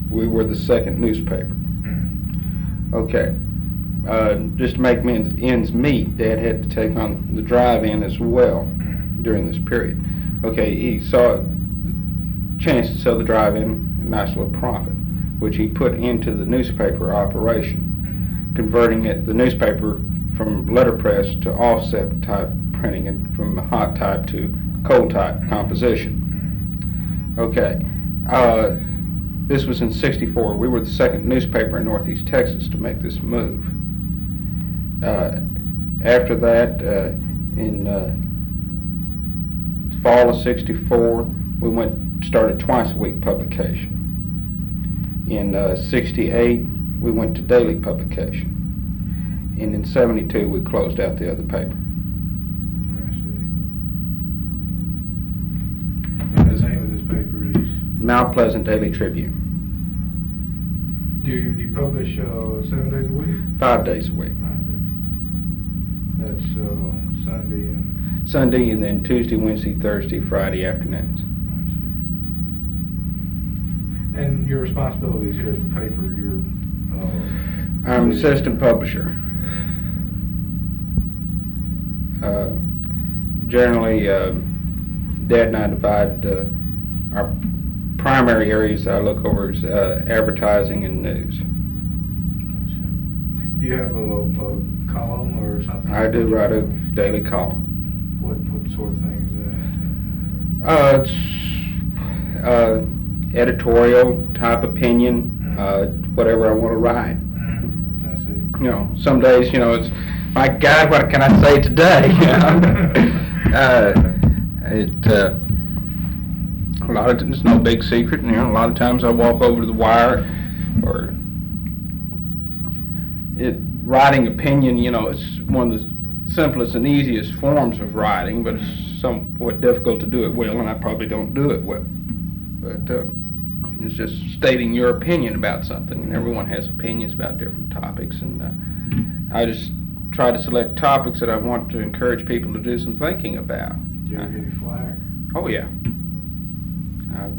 we were the second newspaper. Okay. Just to make ends meet, Dad had to take on the drive-in as well during this period. Okay, he saw a chance to sell the drive-in a nice little profit, which he put into the newspaper operation, converting the newspaper from letterpress to offset type printing and from the hot type to cold type composition. Okay. This was in '64. We were the second newspaper in Northeast Texas to make this move. After that, in fall of '64, we started twice a week publication. In '68, we went to daily publication. And in '72, we closed out the other paper. I see. And the name of this paper is? Mount Pleasant Daily Tribune. Do you publish 7 days a week? 5 days a week. 5 days. That's Sunday and? Sunday, and then Tuesday, Wednesday, Thursday, Friday afternoons. And your responsibilities here at the paper, I'm assistant publisher. Generally, Dad and I divide our primary areas I look over is advertising and news. Do you have a column or something? I do write a daily column. What sort of thing is that? It's editorial type opinion, whatever I want to write. I see. You know, some days, it's, my God, what can I say today? A lot of it's no big secret. A lot of times I walk over to the wire, or writing opinion. It's one of the simplest and easiest forms of writing, but it's somewhat difficult to do it well, and I probably don't do it well. But it's just stating your opinion about something, and everyone has opinions about different topics, and I just try to select topics that I want to encourage people to do some thinking about. Do you ever get any flack? Oh yeah. I've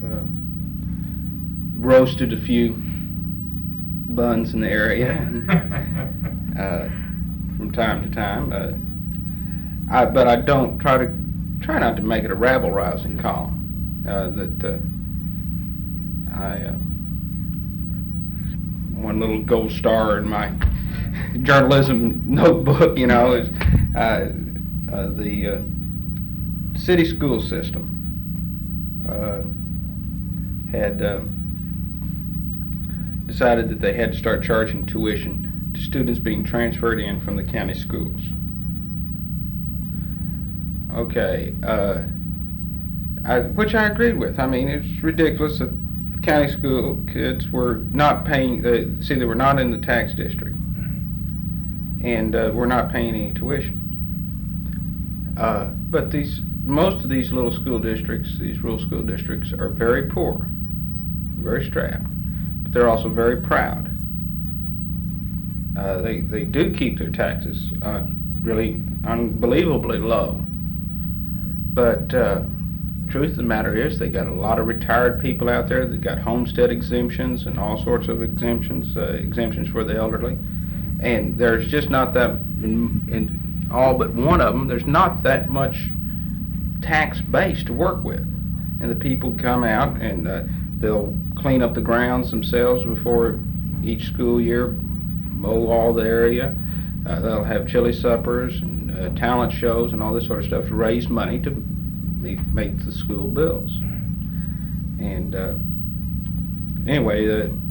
roasted a few buns in the area from time to time. But I don't try not to make it a rabble-rousing column. One little gold star in my journalism notebook, is the city school system had decided that they had to start charging tuition to students being transferred in from the county schools. Okay, which I agreed with. I mean, it's ridiculous that the county school kids were not paying, they were not in the tax district, and were not paying any tuition. But most of these little school districts, these rural school districts, are very poor, very strapped, but they're also very proud. They do keep their taxes really unbelievably low, but truth of the matter is they got a lot of retired people out there that got homestead exemptions and all sorts of exemptions for the elderly, and there's just not that, in all but one of them, there's not that much tax base to work with, and the people come out and they'll clean up the grounds themselves before each school year, mow all the area. They'll have chili suppers and talent shows and all this sort of stuff to raise money to make the school bills. And anyway,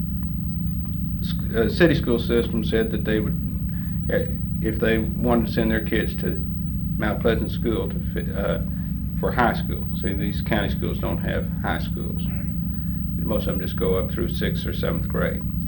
the city school system said that they would, if they wanted to send their kids to Mount Pleasant School for high school. See, these county schools don't have high schools. Most of them just go up through 6th or 7th grade.